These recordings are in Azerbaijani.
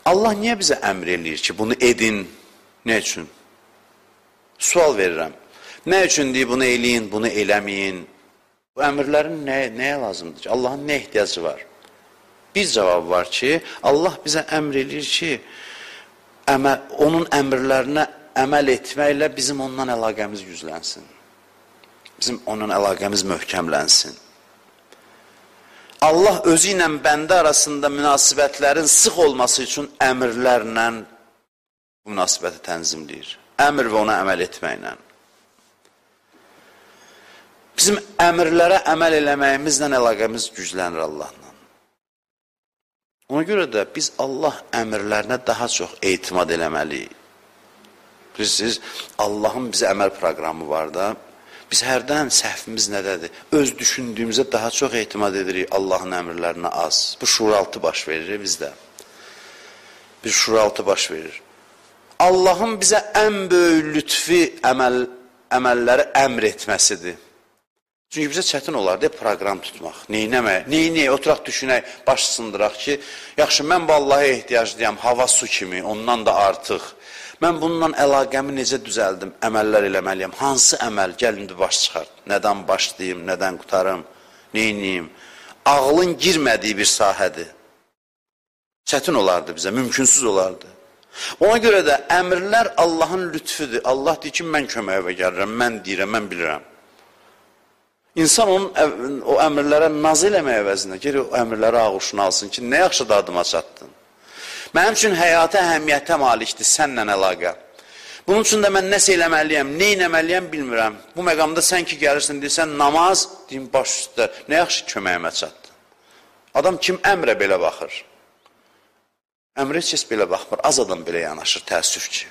Allah niyə bizə əmr eləyir ki, bunu edin? Nə üçün? Sual verirəm. Nə üçün deyir, bunu eləyin, bunu eləməyin? Bu əmrlərin nəyə lazımdır ki? Allahın nə ehtiyacı var? Bir cavab var ki, Allah bizə əmr eləyir ki, onun əmrlərinə əməl etməklə bizim ondan əlaqəmiz güclənsin. Bizim onun əlaqəmiz möhkəmlənsin. Allah özü ilə bəndə arasında münasibətlərin sıx olması üçün əmrlərlə bu münasibəti tənzimləyir. Əmr və ona əməl etməklə. Bizim əmrlərə əməl eləməyimizlə əlaqəmiz güclənir Allahla. Ona görə də biz Allah əmrlərinə daha çox etimad eləməliyik. Bilirsiniz, Allahın bizə əməl proqramı var da, biz hərdən səhvimiz nədədir? Öz düşündüyümüzə daha çox etimad edirik, Allahın əmrlərinə az. Bu şuuraltı baş verir bizdə. Bir şuuraltı baş verir. Allahın bizə ən böyük lütfi əməlləri əmr etməsidir. Çünki bizə çətin olar deyə proqram tutmaq. Neynəmək, oturaq düşünək, baş sındıraq ki, yaxşı, mən bu Allaha ehtiyaclıyam, hava su kimi, ondan da artıq. Mən bununla əlaqəmi necə düzəldim, əməllər eləməliyəm. Hansı əməl, gəlin baş çıxart. Nədən başlayayım, nədən qutarım, neyniyim. Ağlın girmədiyi bir sahədir. Çətin olardı bizə, mümkünsüz olardı. Ona görə də əmrlər Allahın lütfüdür. Allah deyir ki, mən köməyivə gəlirəm, mən deyirəm, mən bilirəm. İnsan o əmrlərə naz eləmək əvəzinə, geri o əmrləri ağuşuna alsın ki, nə yaxşı dadıma çatdın. Mənim üçün həyata əhəmiyyətə malikdir, sənlə əlaqə. Bunun üçün də mən nəsə eləməliyəm, nə eləməliyəm bilmirəm. Bu məqamda sən ki gəlirsən, deyirsən, namaz, deyim, baş üstə, nə yaxşı köməyimə çatdın. Adam kim əmrə belə baxır? Əmrə heç kəs belə baxmır, az adam belə yanaşır, təəssüf ki.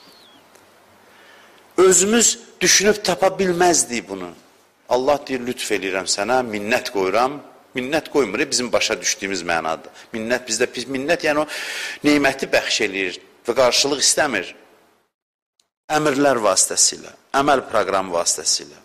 Özümüz düşünüb tapa bilməzdik bunu. Allah deyir, lütf eləyirəm sənə, minnət qoyuram. Minnət qoymur, bizim başa düşdüyümüz mənada. Minnət bizdə pis, minnət yəni o neyməti bəxş eləyir və qarşılıq istəmir. Əmrlər vasitəsilə, əməl proqramı vasitəsilə.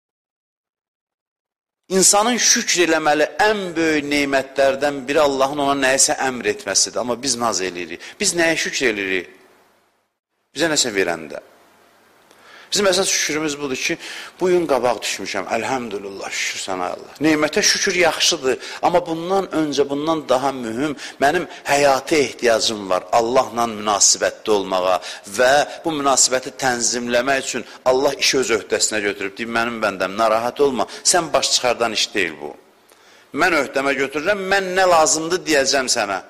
İnsanın şükr eləməli ən böyük neymətlərdən biri Allahın ona nəyisə əmr etməsidir. Amma biz naz eləyirik. Biz nəyə şükr eləyirik? Bizə nəsə verəndə. Bizim əsas şükrümüz budur ki, bu gün qabaq düşmüşəm, əlhəmdülillah, şükür sənə Allah. Neymətə şükür yaxşıdır, amma bundan öncə, bundan daha mühüm, mənim həyati ehtiyacım var Allahla münasibətdə olmağa və bu münasibəti tənzimləmək üçün Allah işi öz öhdəsinə götürüb, deyib, mənim bəndəm, narahat olma, sən baş çıxardan iş deyil bu. Mən öhdəmə götürürəm, mən nə lazımdır deyəcəm sənə.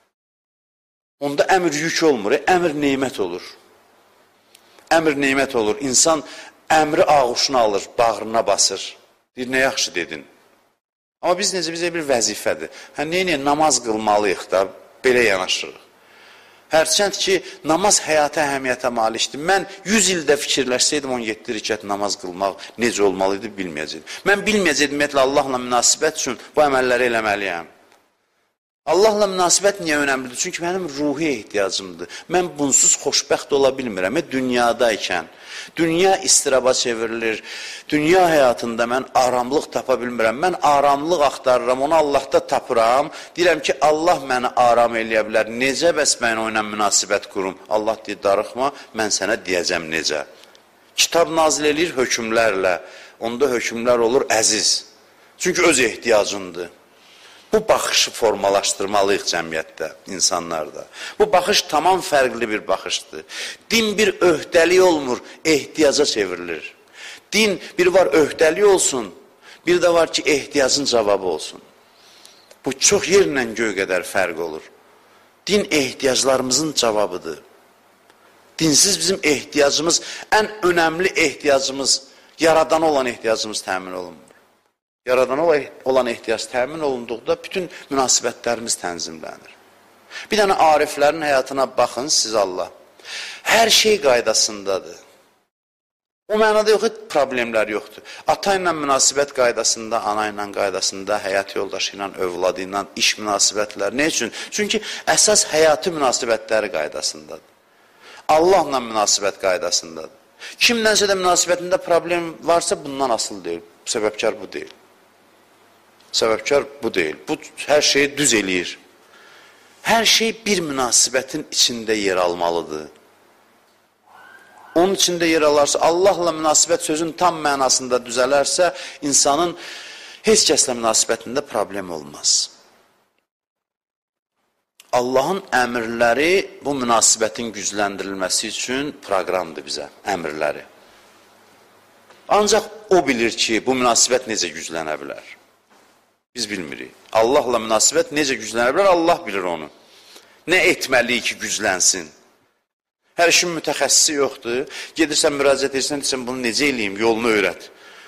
Onda əmr yük olmur, əmr neymət olur. Əmr neymət olur, insan əmri ağuşuna alır, bağrına basır. Deyir, nə yaxşı dedin. Amma biz necə, bizə bir vəzifədir. Neyə, namaz qılmalıyıq da, belə yanaşırıq. Hərçənd ki, namaz həyata əhəmiyyətə malikdir. Mən 100 ildə fikirləşsəydim, 17 rükət namaz qılmaq necə olmalıydı, bilməyəcəkdim. Mən bilməyəcəkdim, ümumiyyətlə, Allahla münasibət üçün bu əməlləri eləməliyəm. Allahla münasibət niyə önəmlidir? Çünki mənim ruhi ehtiyacımdır. Mən bunsuz xoşbəxt ola bilmirəm. Dünyadaykən, dünya istiraba çevrilir. Dünya həyatında mən aramlıq tapa bilmirəm. Mən aramlıq axtarıram, onu Allahda tapıram. Deyirəm ki, Allah məni aram eləyə bilər. Necə bəs mən o ilə münasibət qurum? Allah deyir, darıxma, mən sənə deyəcəm necə. Kitab nazil eləyir hökmlərlə. Onda hökmlər olur əziz. Çünki öz ehtiyacındır. Bu baxışı formalaşdırmalıyıq cəmiyyətdə, insanlarda. Bu baxış tamam fərqli bir baxışdır. Din bir öhdəlik olmur, ehtiyaca çevrilir. Din bir var öhdəlik olsun, bir də var ki ehtiyacın cavabı olsun. Bu çox yerlə göy qədər fərq olur. Din ehtiyaclarımızın cavabıdır. Dinsiz bizim ehtiyacımız, ən önəmli ehtiyacımız, yaradana olan ehtiyacımız təmin olunmur. Yaradana olan ehtiyac təmin olunduqda bütün münasibətlərimiz tənzimlənir. Bir dənə ariflərin həyatına baxın, siz Allah. Hər şey qaydasındadır. O mənada yox, problemlər yoxdur. Ata ilə münasibət qaydasında, ana ilə qaydasında, həyat yoldaşı ilə, övladı ilə, iş münasibətləri. Ne üçün? Çünki əsas həyatı münasibətləri qaydasındadır. Allahla münasibət qaydasındadır. Kimlənsə də münasibətində problem varsa bundan asıl deyil. Səbəbkar bu deyil. Səbəbkar bu deyil. Bu hər şeyi düz eləyir. Hər şey bir münasibətin içində yer almalıdır. Onun içində yer alarsa, Allahla münasibət sözün tam mənasında düzələrsə, insanın heç kəslə münasibətində problem olmaz. Allahın əmrləri bu münasibətin gücləndirilməsi üçün proqramdır bizə, əmrləri. Ancaq o bilir ki, bu münasibət necə güclənə bilər. Biz bilmirik. Allahla münasibət necə güclənə bilər, Allah bilir onu. Nə etməliyik ki, güclənsin? Hər işin mütəxəssisi yoxdur. Gedirsən, müraciət edirsən, deyirsən, bunu necə eləyim, yolunu öyrət.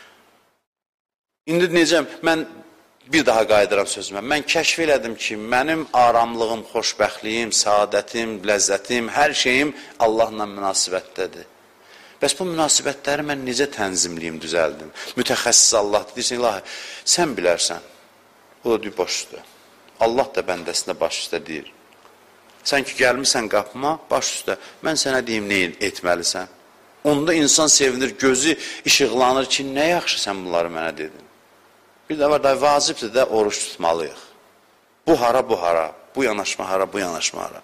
İndi necəm, mən bir daha qayıdıram sözümə. Mən kəşf elədim ki, mənim aramlığım, xoşbəxtliyim, saadətim, ləzzətim, hər şeyim Allahla münasibətdədir. Bəs bu münasibətləri mən necə tənzimliyim, düzəldim? Mütəxəssis Allahdır, deyirsən, ilahi, sən bilərsən. O da deyir, baş üstə. Allah da bəndəsinə baş üstə deyir. Sən ki, gəlmirsən qapıma, baş üstə. Mən sənə deyim, nə etməlisən? Onda insan sevinir, gözü işıqlanır ki, nə yaxşı sən bunları mənə dedin. Bir də var da, vacibdir də oruç tutmalıyıq. Bu hara, bu hara, bu yanaşma hara, bu yanaşma hara.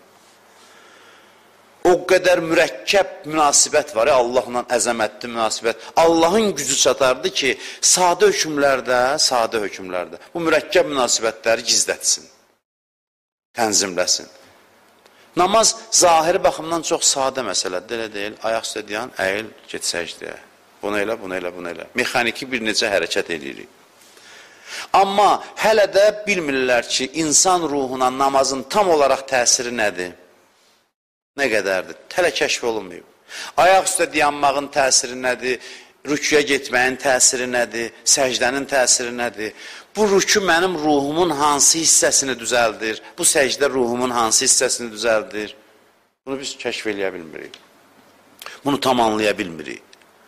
O qədər mürəkkəb münasibət var, Allahla əzəmətli münasibət. Allahın gücü çatardı ki, sadə hökümlərdə bu mürəkkəb münasibətləri gizlətsin, tənzimləsin. Namaz zahiri baxımdan çox sadə məsələdir, elə deyil. Ayaq üstə deyən, əyil, get səcdəyə. Bunu elə, bunu elə, bunu elə. Mexaniki bir necə hərəkət edirik. Amma hələ də bilmirlər ki, insan ruhuna namazın tam olaraq təsiri nədir? Nə qədərdir? Hələ kəşf olunmuyor. Ayaq üstə dayanmağın təsiri nədir? Rüküyə getməyin təsiri nədir? Səcdənin təsiri nədir? Bu rükü mənim ruhumun hansı hissəsini düzəldir? Bu səcdə ruhumun hansı hissəsini düzəldir? Bunu biz kəşf eləyə bilmirik. Bunu tam anlaya bilmirik.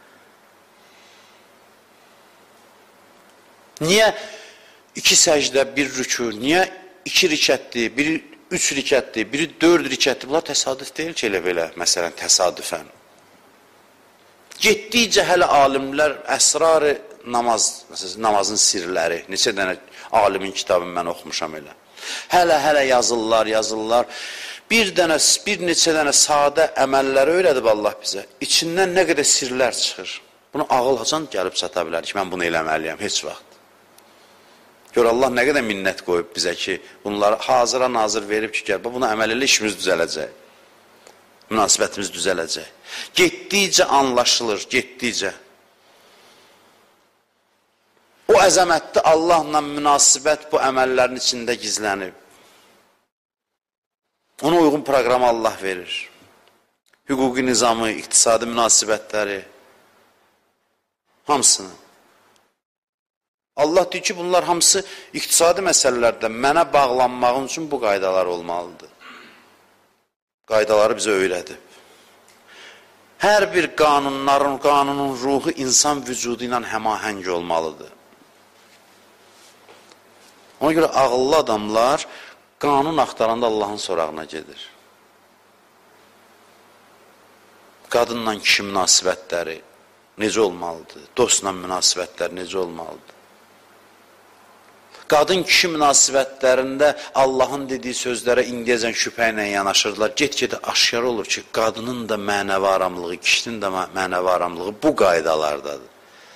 Niyə 2 səcdə, 1 rükü? Niyə 2 rikətdir, biri 3 rikətdir, biri 4 rikətdir? Bunlar təsadüf deyil ki, elə belə, məsələn, təsadüfən. Getdikcə hələ alimlər əsrarı namazın sirləri, neçə dənə alimin kitabını mən oxumuşam elə. Hələ yazırlar. Bir neçə dənə sadə əməlləri öyrədib Allah bizə. İçindən nə qədər sirlər çıxır. Bunu ağılcan gəlib çata bilər ki, mən bunu eləməliyəm, heç vaxt. Gör Allah nə qədər minnət qoyub bizə ki, bunları hazıra nazır verib ki, gəl, bunu əməl elə işimiz düzələcək. Münasibətimiz düzələcək. Getdikcə anlaşılır, getdikcə. O əzəmətli Allahla münasibət bu əməllərin içində gizlənib. Ona uyğun proqramı Allah verir. Hüquqi nizamı, iqtisadi münasibətləri, hamısını. Allah deyir ki, bunlar hamısı iqtisadi məsələlərdə mənə bağlanmağın üçün bu qaydalar olmalıdır. Qaydaları bizə öyrədib. Hər bir qanunun ruhu insan vücudu ilə həmahəng olmalıdır. Ona görə ağıllı adamlar qanun axtaranda Allahın sorağına gedir. Qadınla kişi münasibətləri necə olmalıdır? Dostla münasibətləri necə olmalıdır? Qadın-kişi münasibətlərində Allahın dediyi sözlərə indiyəcən şübhə ilə yanaşırlar. Get-gedə aşkar olur ki, qadının da mənəvi aramlığı, kişinin də mənəvi aramlığı bu qaydalardadır.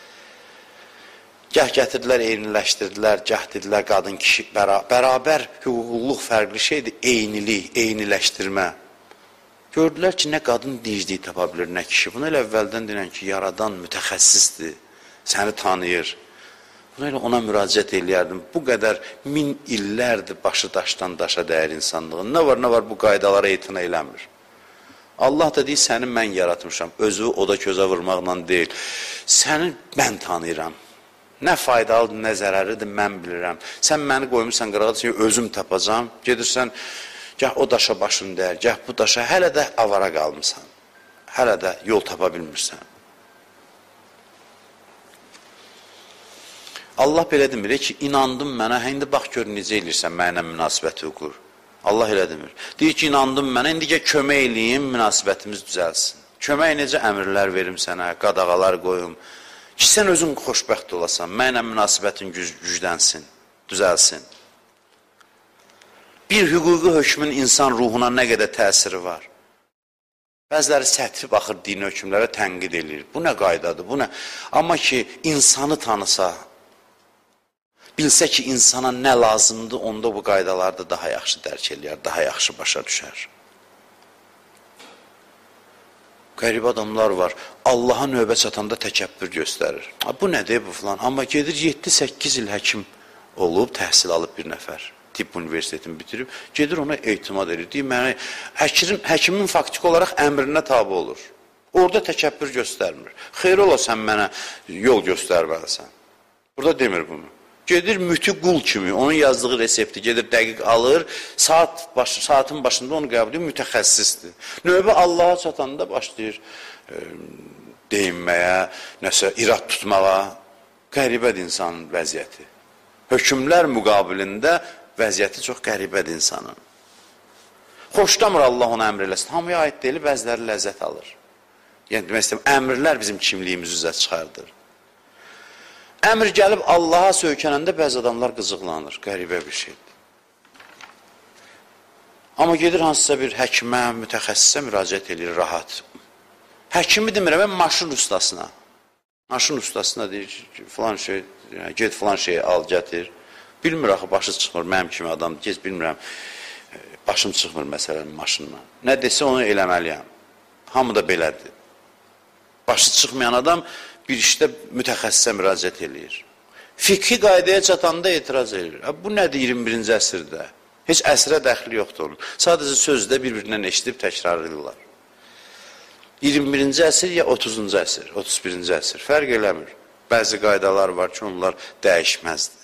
Gəh gətirdilər, eyniləşdirdilər, gəh dedilər, qadın-kişi bərabər hüququlluq fərqli şeydir, eynilik, eyniləşdirmə. Gördülər ki, nə qadın dicliyi tapa bilir, nə kişi. Bunu elə əvvəldən deyilən ki, yaradan mütəxəssisdir, səni tanıyır. Buna elə ona müraciət eləyərdim. Bu qədər 1000 illərdir başı daşdan daşa dəyər insanlığın. Nə var bu qaydalara etina eləmir. Allah da deyir, səni mən yaratmışam. Özü o da közə vurmaqla deyil. Səni mən tanıyıram. Nə faydalıdır, nə zərəridir, mən bilirəm. Sən məni qoymuşsan qırağa, özüm tapacam. Gedirsən, gəh o daşa başın dəyər, gəh bu daşa. Hələ də avara qalmışsan. Hələ də yol tapa bilmirsən. Allah belə demir ki, inandım mənə, indi bax gör necə eləyirsən, mənə münasibəti qur. Allah elə demir. Deyir ki, inandım mənə, indi gəl kömək eləyim, münasibətimiz düzəlsin. Kömək necə əmrlər verim sənə, qadağalar qoyum. Ki, sən özün xoşbəxt olasan, mənə münasibətin güclənsin, düzəlsin. Bir hüquqi hökmün insan ruhuna nə qədər təsiri var? Bəziləri sətri baxır dini hökmlərə tənqid edir. Bu nə qaydadır, bu nə? Amma ki, insanı tanısa, bilsə ki, insana nə lazımdır, onda bu qaydaları da daha yaxşı dərk eləyər, daha yaxşı başa düşər. Qəribə adamlar var, Allaha növbə çatanda təkəbbür göstərir. Bu nədir bu filan? Amma gedir 7-8 il həkim olub, təhsil alıb bir nəfər. Tibb universitetini bitirib, gedir ona etimad edir. Deyir, mənə, həkimin faktik olaraq əmrinə tabi olur. Orada təkəbbür göstərmir. Xeyr ola sən mənə yol göstərməlisən. Burada demir bunu. Gedir mütü qul kimi, onun yazdığı resepti gedir dəqiq alır, saatın başında onu qəbul edir, mütəxəssisdir. Növbə Allaha çatanda başlayır deyinməyə, nəsə irad tutmağa. Qəribədir insanın vəziyyəti. Hökmlər müqabilində vəziyyəti çox qəribədir insanın. Xoşlamır Allah ona əmr eləsin. Hamıya aid deyil, bəziləri ləzzət alır. Yəni, demək istəyəm, əmrlər bizim kimliyimizi üzə çıxardır. Əmr gəlib Allaha söykənəndə bəzi adamlar qızıqlanır. Qəribə bir şeydir. Amma gedir hansısa bir həkimə, mütəxəssisə müraciət edir, rahat. Həkimi demirəm, maşın ustasına. Maşın ustasına deyir, filan şey, get filan şeyi al, gətir. Bilmir axı, başı çıxmır, mənim kimi adam, gec bilmirəm, başım çıxmır məsələn maşından. Nə desə onu eləməliyəm. Hamı da belədir. Başı çıxmayan adam bir işdə mütəxəssisə müraciət edir. Fikri qaydaya çatanda etiraz edir. Bu nədir 21-ci əsrdə? Heç əsrə dəxli yoxdur onun. Sadəcə sözdə bir-birindən eşidib təkrar edirlər. 21-ci əsr ya 30-cu əsr, 31-ci əsr. Fərq eləmir. Bəzi qaydalar var ki, onlar dəyişməzdir.